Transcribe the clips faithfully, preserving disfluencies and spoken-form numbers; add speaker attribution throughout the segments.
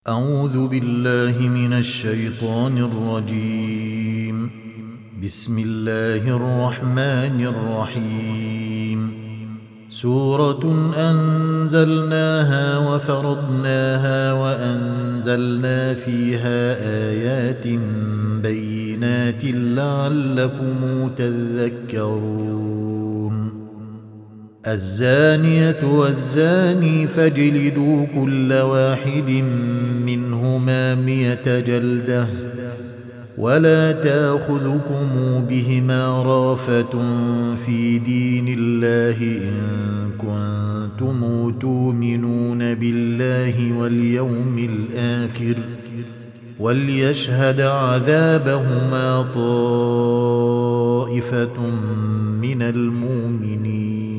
Speaker 1: أعوذ بالله من الشيطان الرجيم. بسم الله الرحمن الرحيم. سورة أنزلناها وفرضناها وأنزلنا فيها آيات بينات لعلكم تذكرون. الزانية والزاني فاجلدوا كل واحد منهما مئة جلدة ولا تأخذكم بهما رأفة في دين الله إن كنتم تؤمنون بالله واليوم الآخر وليشهد عذابهما طائفة من المؤمنين.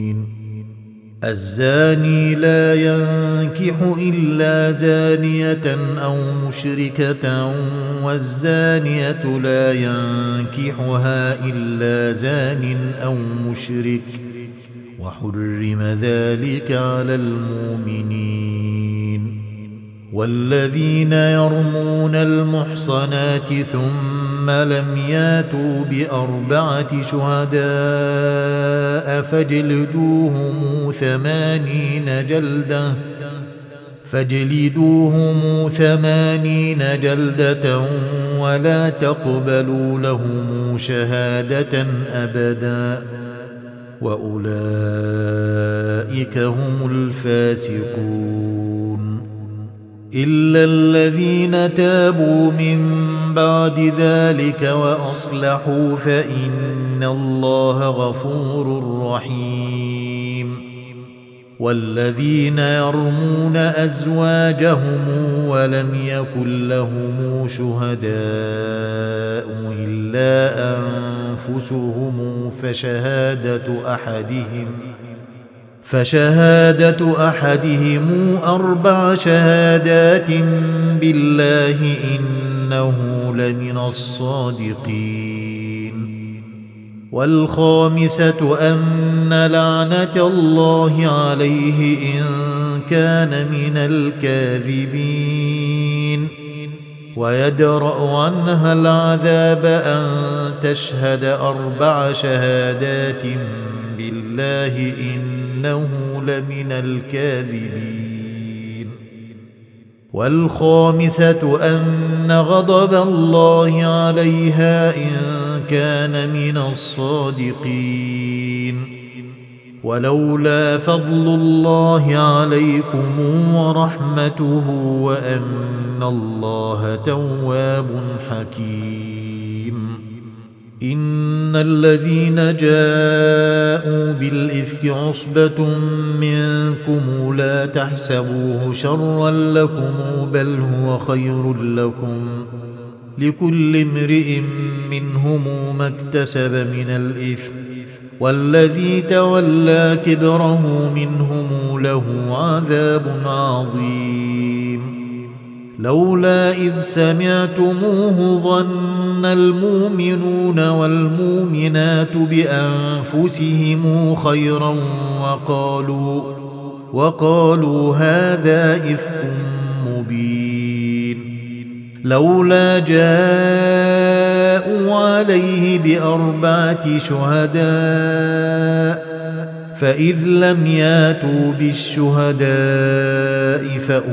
Speaker 1: الزاني لا ينكح إلا زانية أو مشركة والزانية لا ينكحها إلا زان أو مشرك وحرم ذلك على المؤمنين. والذين يرمون المحصنات ثم لم ياتوا بأربعة شهداء فاجلدوهم ثمانين جلدة فاجلدوهم ثمانين جلدة ولا تقبلوا لهم شهادة أبدا وأولئك هم الفاسقون. إلا الذين تابوا من بعد ذلك وأصلحوا فإن الله غفور رحيم. والذين يرمون أزواجهم ولم يكن لهم شهداء إلا أنفسهم فشهادة أحدهم فشهادة أحدهم أربع شهادات بالله إنه لمن الصادقين. والخامسة أن لعنة الله عليه إن كان من الكاذبين ويدرأ عنها العذاب أن تشهد أربع شهادات بالله إنه لمن الكاذبين. والخامسة أن غضب الله عليها إن كان من الصادقين. ولولا فضل الله عليكم ورحمته وأن الله تواب حكيم. إن الذين جاءوا بالإفك عصبة منكم لا تحسبوه شرا لكم بل هو خير لكم لكل امرئ منهم ما اكتسب من الإثم والذي تولى كبره منهم له عذاب عظيم. لولا إذ سمعتموه ظن المؤمنون والمؤمنات بأنفسهم خيرا وقالوا وقالوا هذا إفك مبين. لولا جاءوا عليه بأربعة شهداء فإذ لم ياتوا بالشهداء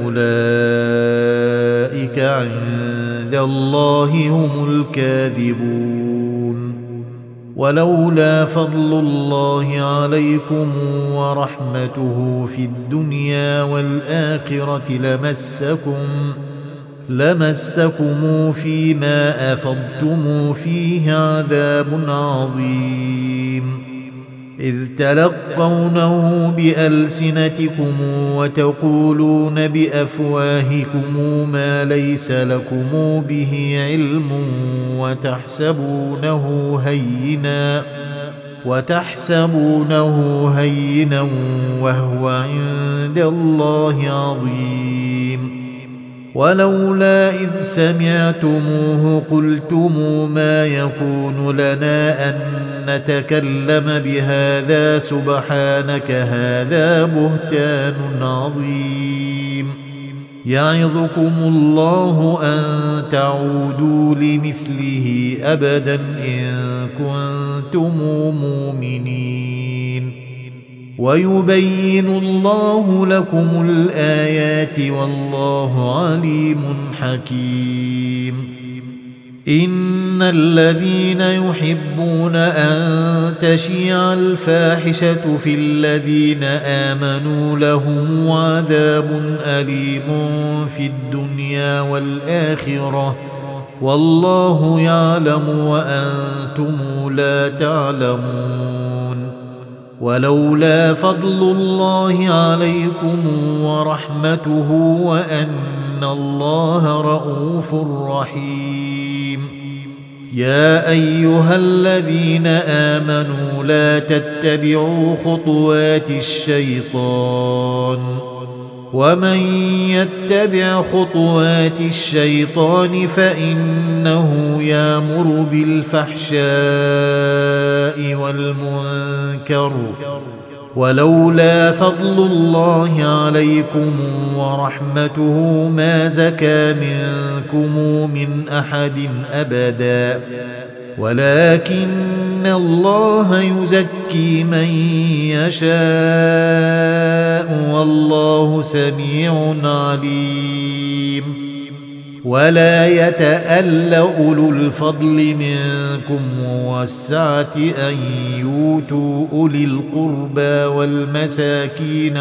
Speaker 1: فأولئك عند الله هم الكاذبون. ولولا فضل الله عليكم ورحمته في الدنيا والآخرة لمسكم لمسكم فيما أفضتم فيه عذاب عظيم إذ تلقونه بألسنتكم وتقولون بأفواهكم ما ليس لكم به علم وتحسبونه هينا وتحسبونه هينا وهو عند الله عظيم. ولولا إذ سمعتموه قلتم ما يكون لنا أن نتكلم بهذا سبحانك هذا بهتان عظيم. يعظكم الله أن تعودوا لمثله أبدا إن كنتم مؤمنين ويبين الله لكم الآيات والله عليم حكيم إن الذين يحبون أن تشيع الفاحشة في الذين آمنوا لهم عذاب أليم في الدنيا والآخرة والله يعلم وأنتم لا تعلمون ولولا فضل الله عليكم ورحمته وأن الله رؤوف رحيم يا أيها الذين آمنوا لا تتبعوا خطوات الشيطان ومن يتبع خطوات الشيطان فإنه يأمر بالفحشاء والمنكر ولولا فضل الله عليكم ورحمته ما زكى منكم من أحد أبدا ولكن الله يزكي من يشاء والله سميع عليم ولا يتأل أولو الفضل منكم والسعة أن يؤتوا أولي القربى والمساكين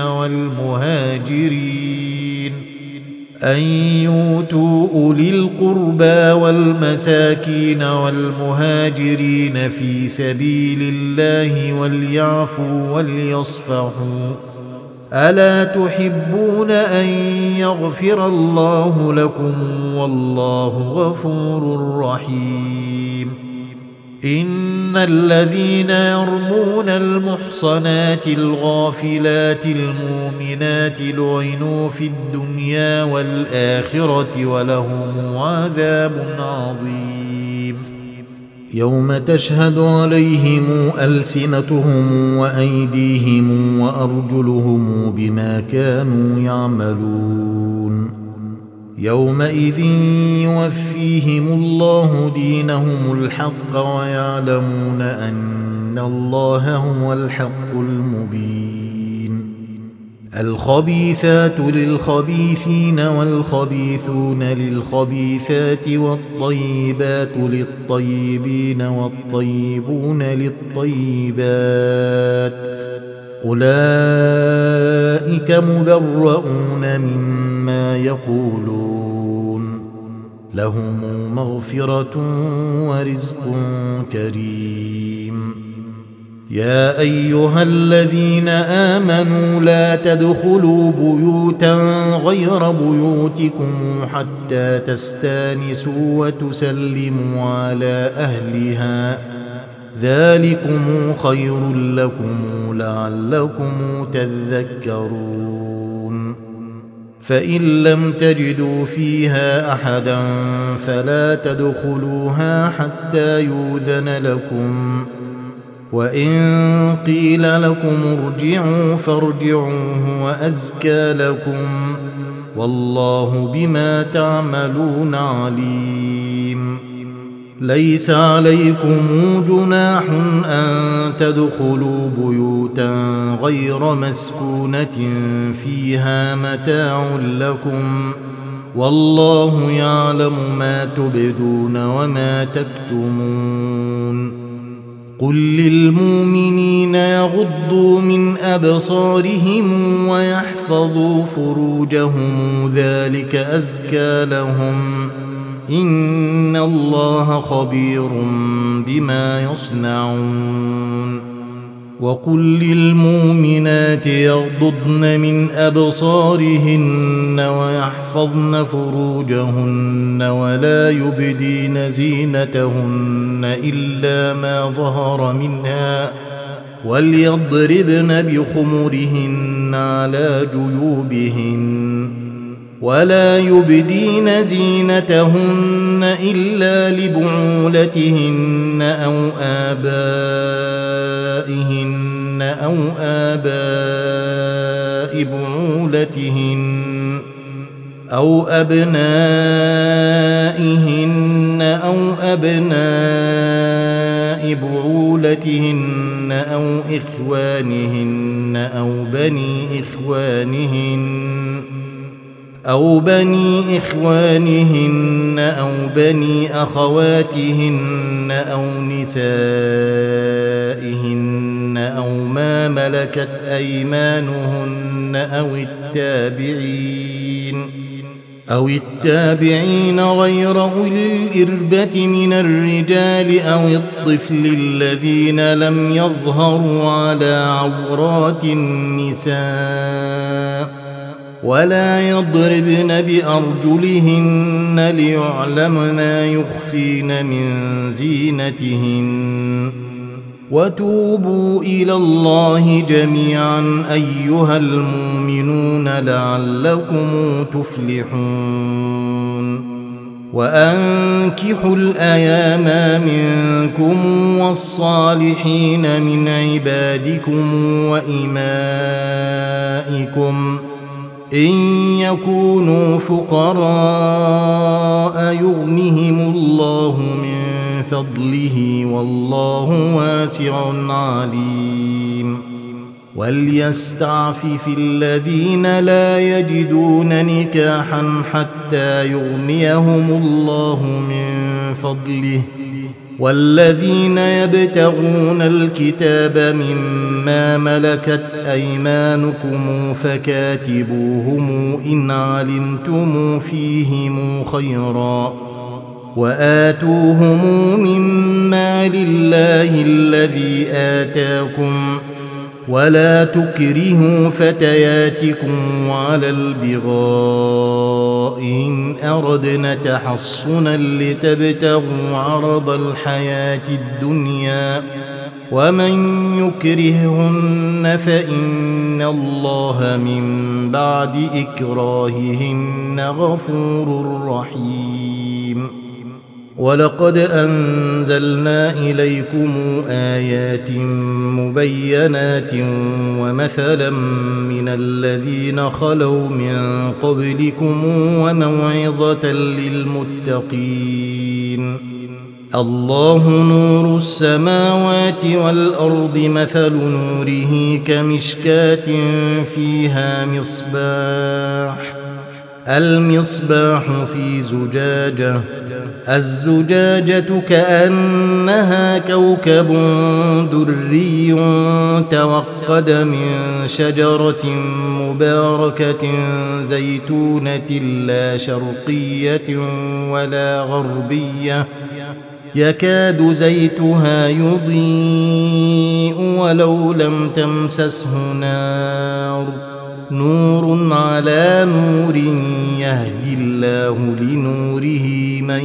Speaker 1: والمهاجرين أن يؤتوا أولي القربى والمساكين والمهاجرين في سبيل الله وليعفوا وليصفحوا ألا تحبون أن يغفر الله لكم والله غفور رحيم إن الذين يرمون المحصنات الغافلات المؤمنات لعنوا في الدنيا والآخرة ولهم عذاب عظيم يوم تشهد عليهم ألسنتهم وأيديهم وأرجلهم بما كانوا يعملون يومئذ يوفيهم الله دينهم الحق ويعلمون أن الله هو الحق المبين الخبيثات للخبيثين والخبيثون للخبيثات والطيبات للطيبين والطيبون للطيبات أولئك مبرؤون مما يقولون لهم مغفرة ورزق كريم يا أيها الذين آمنوا لا تدخلوا بيوتا غير بيوتكم حتى تستانسوا وتسلموا على أهلها ذلكم خير لكم لعلكم تذكرون فإن لم تجدوا فيها أحدا فلا تدخلوها حتى يؤذن لكم وإن قيل لكم ارجعوا فارجعوا هو أزكى لكم والله بما تعملون عليم ليس عليكم جناح أن تدخلوا بيوتا غير مسكونة فيها متاع لكم والله يعلم ما تبدون وما تكتمون قل للمؤمنين يغضوا من أبصارهم ويحفظوا فروجهم ذلك أزكى لهم إن الله خبير بما يصنعون وقل للمؤمنات يغضضن من أبصارهن ويحفظن فروجهن ولا يبدين زينتهن إلا ما ظهر منها وليضربن بخمرهن على جيوبهن ولا يبدين زينتهن إلا لبعولتهن أو آبائهن أو آباء بعولتهن أو أبنائهن أو أبناء بعولتهن أو إخوانهن أو بني إخوانهن أو بني إخوانهن أو بني أخواتهن أو نسائهن أو ما ملكت أيمانهن أو التابعين أو التابعين غير أولي الإربة من الرجال أو الطفل الذين لم يظهروا على عورات النساء ولا يضربن بأرجلهن ليعلم ما يخفين من زينتهن وتوبوا إلى الله جميعا أيها المؤمنون لعلكم تفلحون وأنكحوا الأيام منكم والصالحين من عبادكم وإمائكم إن يكونوا فقراء يغنهم الله من فضله والله واسع عليم وليستعفف الذين لا يجدون نكاحا حتى يغنيهم الله من فضله والذين يبتغون الكتاب مما ملكت أيمانكم فكاتبوهم إن علمتم فيهم خيرا وآتوهم مما لله الذي آتاكم ولا تكرهوا فتياتكم على البغاء إن أردنا تحصنا لتبتغوا عرض الحياة الدنيا ومن يكرههن فإن الله من بعد إكراههن غفور رحيم ولقد أنزلنا إليكم آيات مبينات ومثلا من الذين خلوا من قبلكم وموعظة للمتقين الله نور السماوات والأرض مثل نوره كمشكاة فيها مصباح المصباح في زجاجة الزجاجة كأنها كوكب دري توقد من شجرة مباركة زيتونة لا شرقية ولا غربية يكاد زيتها يضيء ولو لم تمسسه نار نور على نور يهدي الله لنوره من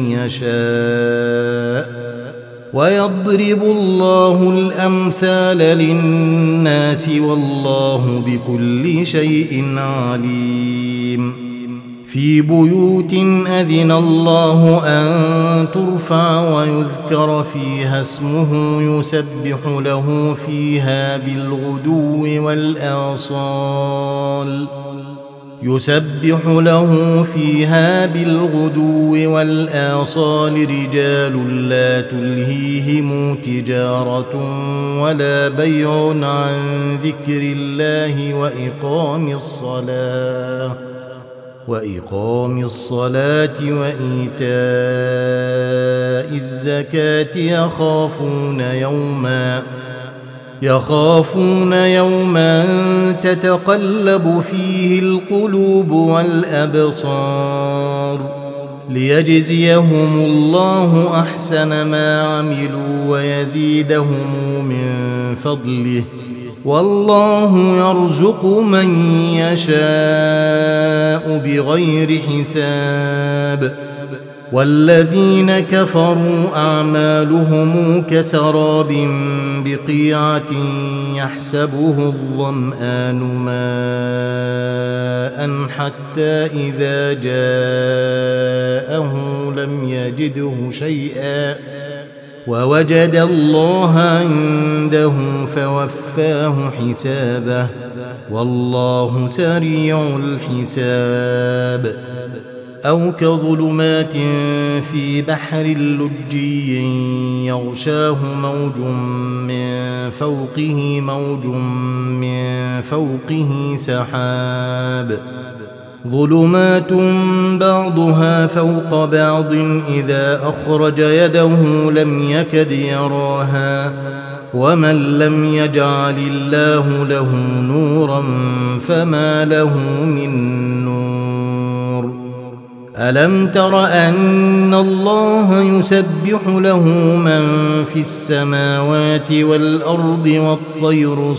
Speaker 1: يشاء ويضرب الله الأمثال للناس والله بكل شيء عليم في بيوت أذن الله أن ترفع ويذكر فيها اسمه يسبح له فيها بالغدو والآصال يسبح له فيها بالغدو والآصال رجال لا تلهيهم تجارة ولا بيع عن ذكر الله وإقام الصلاة وإقام الصلاة وإيتاء الزكاة يخافون يوما يخافون يوما تتقلب فيه القلوب والأبصار ليجزيهم الله أحسن ما عملوا ويزيدهم من فضله والله يرزق من يشاء بغير حساب والذين كفروا أعمالهم كسراب بقيعة يحسبه الظمآن ماء حتى إذا جاءه لم يجده شيئا ووجد الله عنده فوفاه حسابه والله سريع الحساب. أو كظلمات في بحر لجي يغشاه موج من فوقه موج من فوقه سحاب ظلمات بعضها فوق بعض إذا أخرج يده لم يكد يراها ومن لم يجعل الله له نورا فما له من نور. ألم تر أن الله يسبح له من في السماوات والأرض والطير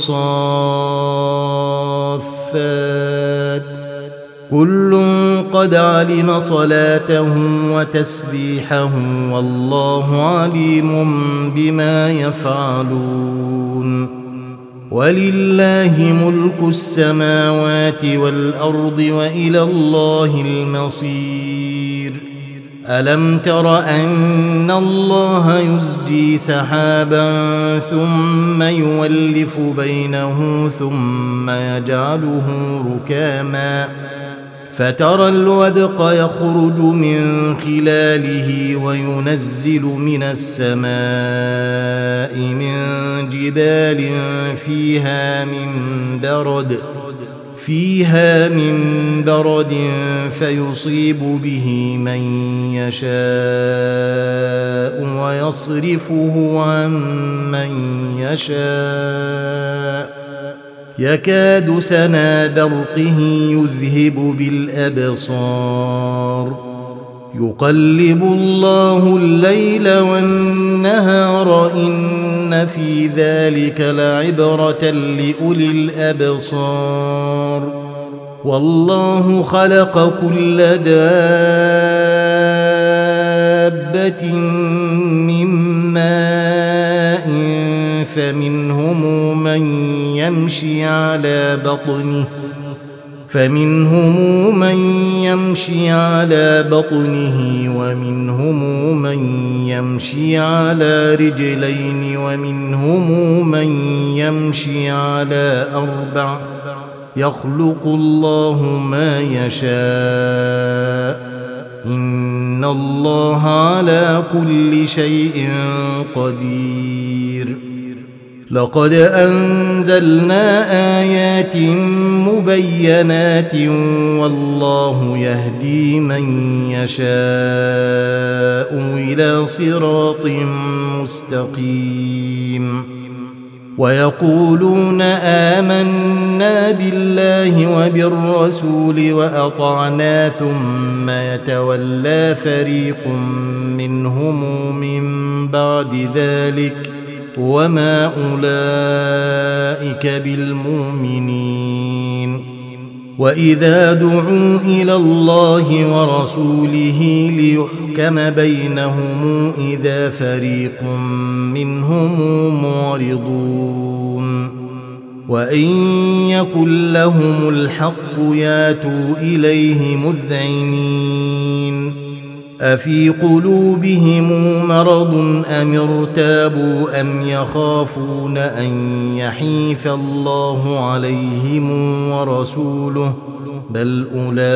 Speaker 1: صافات كل قد علم صلاته وتسبيحه والله عليم بما يفعلون. ولله ملك السماوات والأرض وإلى الله المصير. ألم تر أن الله يزجي سحابا ثم يولف بينه ثم يجعله ركاما فترى الودق يخرج من خلاله وينزل من السماء من جبال فيها من برد فيها من برد فيصيب به من يشاء ويصرفه عن من يشاء يكاد سنا برقه يذهب بالأبصار. يقلب الله الليل والنهار إن في ذلك لعبرة لأولي الأبصار. والله خلق كل دابة من ماء فمنهم من يمشي على بطنه فمنهم من يمشي على بطنه ومنهم من يمشي على رجلين ومنهم من يمشي على أربع يخلق الله ما يشاء إن الله على كل شيء قدير. لقد أنزلنا آيات مبينات والله يهدي من يشاء إلى صراط مستقيم. ويقولون آمنا بالله وبالرسول وأطعنا ثم يتولى فريق منهم من بعد ذلك وما أولئك بالمؤمنين. وإذا دعوا إلى الله ورسوله ليحكم بينهم إذا فريق منهم معرضون. وإن يكن لهم الحق ياتوا إليه مذعنين. أفي قلوبهم مرض أم ارتابوا أم يخافون أن يحيف الله عليهم ورسوله بل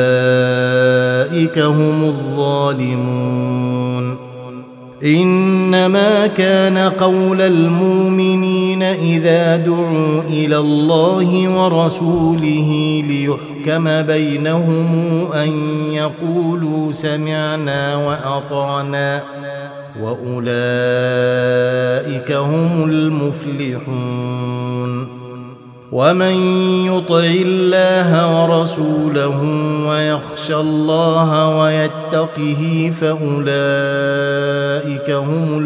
Speaker 1: أولئك هم الظالمون. إنما كان قول المؤمنين إذا دعوا إلى الله ورسوله ليحكم بينهم أن يقولوا سمعنا وأطعنا وأولئك هم المفلحون. ومن يطع الله ورسوله ويخشى الله ويتقه فأولئك هم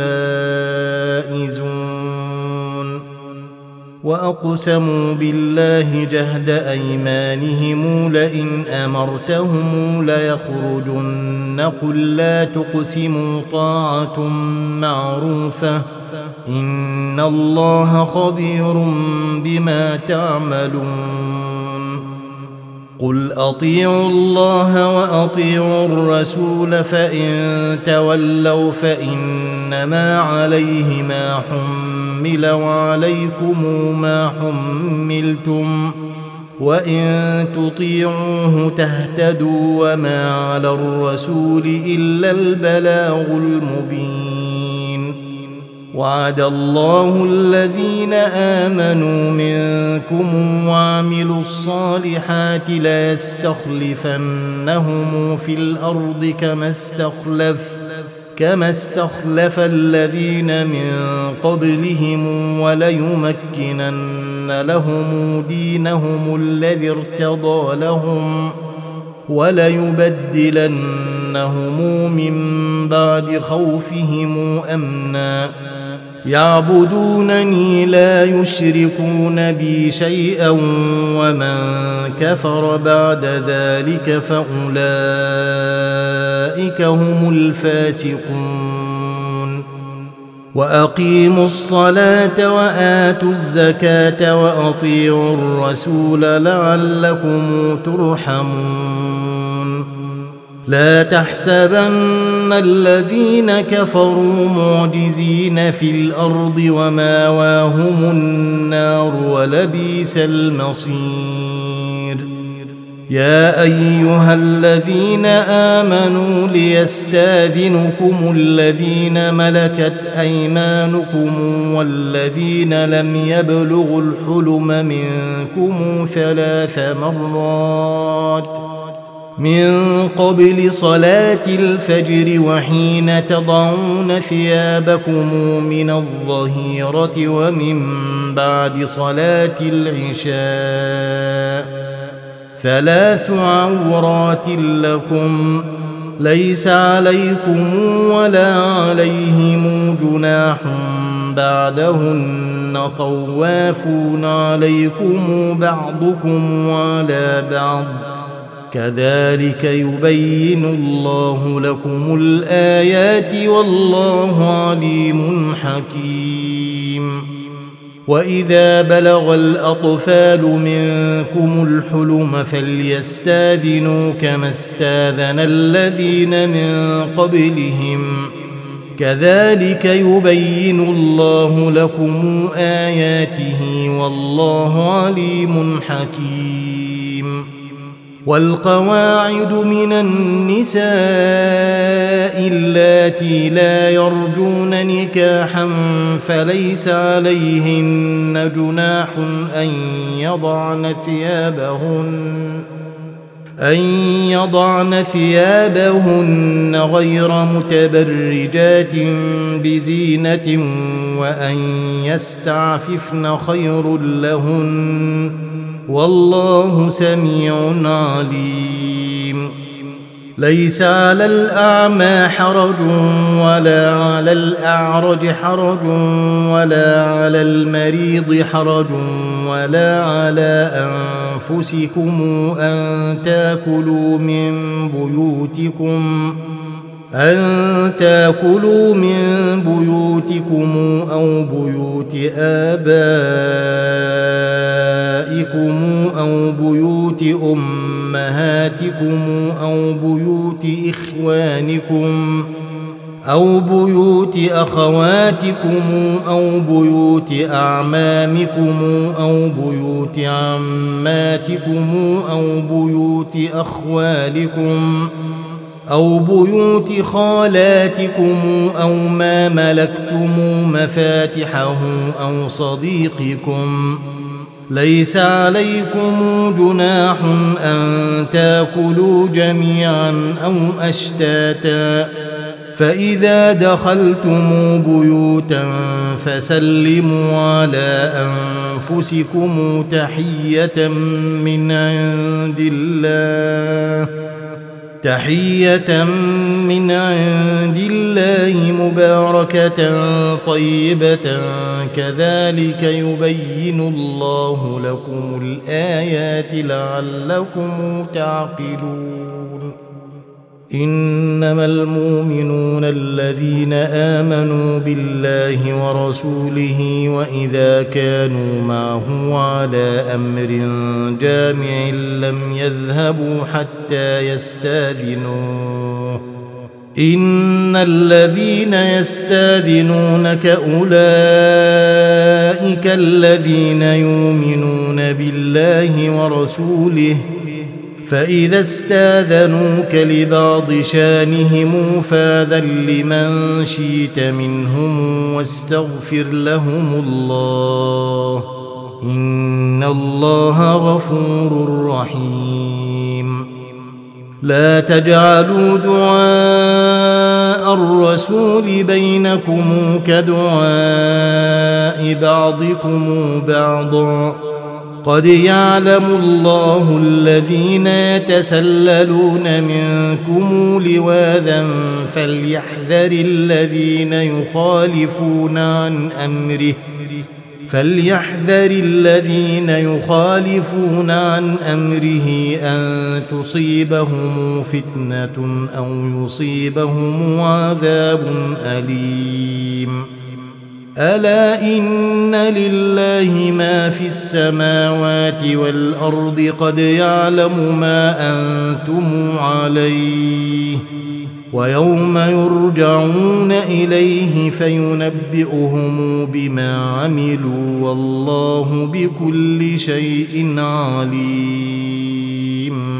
Speaker 1: الفائزون. وأقسموا بالله جهد أيمانهم لئن أمرتهم ليخرجن قل لا تقسموا طاعة معروفة إن الله خبير بما تعملون. قل أطيعوا الله وأطيعوا الرسول فإن تولوا فإنما عليه ما حمل وعليكم ما حملتم وإن تطيعوه تهتدوا وما على الرسول إلا البلاغ المبين. وعد الله الذين آمنوا منكم وعملوا الصالحات ليستخلفنهم في الأرض كما استخلف كما استخلف الذين من قبلهم وليمكنن لهم دينهم الذي ارتضى لهم وليبدلنهم من بعد خوفهم أمنا يعبدونني لا يشركون بي شيئا ومن كفر بعد ذلك فأولئك هم الفاسقون. وأقيموا الصلاة وآتوا الزكاة وأطيعوا الرسول لعلكم ترحمون. لا تحسبن الذين كفروا معجزين في الأرض وماواهم النار ولبئس المصير. يا أيها الذين آمنوا ليستاذنكم الذين ملكت أيمانكم والذين لم يبلغوا الحلم منكم ثلاث مرات من قبل صلاة الفجر وحين تضعون ثيابكم من الظهيرة ومن بعد صلاة العشاء ثلاث عورات لكم ليس عليكم ولا عليهم جناح بعدهن طوافون عليكم بعضكم على بعض كذلك يبين الله لكم الآيات والله عليم حكيم. وإذا بلغ الأطفال منكم الحلم فليستاذنوا كما استاذن الذين من قبلهم كذلك يبين الله لكم آياته والله عليم حكيم. والقواعد من النساء اللاتي لا يرجون نكاحا فليس عليهن جناح أن يضعن ثيابهن أن يضعن ثيابهن غير متبرجات بزينة وأن يستعففن خير لهن والله سميع عليم. ليس على الأعمى حرج ولا على الأعرج حرج ولا على المريض حرج ولا على أنفسكم أن تأكلوا من بيوتكم أن تأكلوا من بيوتكم أو بيوت آبائكم أو بيوت أمهاتكم أو بيوت إخوانكم أو بيوت أخواتكم أو بيوت أعمامكم أو بيوت عماتكم أو بيوت أخوالكم أو بيوت خالاتكم أو ما ملكتم مفاتحه أو صديقكم. ليس عليكم جناح أن تأكلوا جميعا أو أشتاتا فإذا دخلتم بيوتا فسلموا على أنفسكم تحية من عند الله تحية من عند الله مباركة طيبة كذلك يبين الله لكم الآيات لعلكم تعقلون. إنما المؤمنون الذين آمنوا بالله ورسوله وإذا كانوا معه على أمر جامع لم يذهبوا حتى يستاذنوه إن الذين يستاذنونك أولئك الذين يؤمنون بالله ورسوله فإذا استاذنوك لبعض شانهم فاذن لمن شئت منهم واستغفر لهم الله إن الله غفور رحيم لا تجعلوا دعاء الرسول بينكم كدعاء بعضكم بعضا قد يعلم الله الذين يتسللون منكم لواذا فليحذر الذين يخالفون عن أمره فليحذر الذين يخالفون عن أمره أن تصيبهم فتنة أو يصيبهم عذاب أليم ألا إن لله ما في السماوات والأرض قد يعلم ما أنتم عليه ويوم يرجعون إليه فينبئهم بما عملوا والله بكل شيء عليم